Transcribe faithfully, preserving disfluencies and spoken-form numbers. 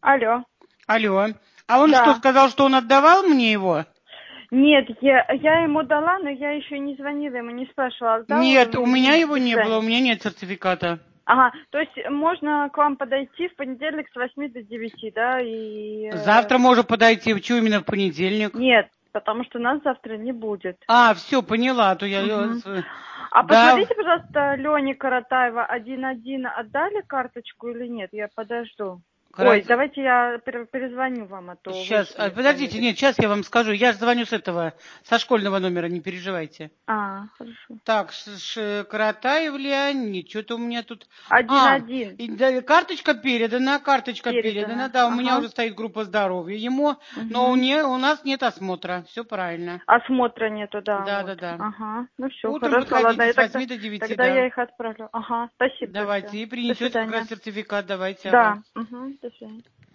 Алло. Алло. А он Да. что, сказал, что он отдавал мне его? Нет, я, я ему дала, но я еще не звонила ему, не спрашивала, отдал Нет, он у или меня нет, его до не было, свидания. у меня нет сертификата. Ага, то есть можно к вам подойти в понедельник с восьми до девяти, да, и... э, Завтра можно подойти, что именно в понедельник? Нет, потому что нас завтра не будет. А, все, поняла, а то я... Мгм. э, А Да, посмотрите, пожалуйста, Лене Каратаева один один отдали карточку или нет? Я подожду. Ой, хорошо. давайте я пере- перезвоню вам, а то вы Сейчас, же а, мне подождите, звонили. нет, сейчас я вам скажу. Я же звоню с этого, со школьного номера, не переживайте. А, хорошо. Так, Ш- Ш- Каратаев Леонид, что-то у меня тут... Один А, один и да, карточка передана, карточка передана, передано. да, у меня Ага. уже стоит группа здоровья ему, но у, Угу. не, у нас нет осмотра, все правильно. Осмотра нету, да, Да, вот. да, да. Ага. Ну все, Утром хорошо, ладно. подходите Я с тогда, восьми до девяти, тогда я да. их отправлю. Ага. Спасибо большое. Давайте, и До принесете как раз свидания. сертификат, давайте, ага. Да. Угу. До свидания.